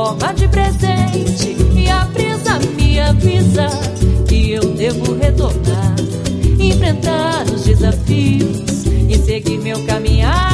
forma de presente, e a brisa me avisa que eu devo retornar, enfrentar os desafios e seguir meu caminhar.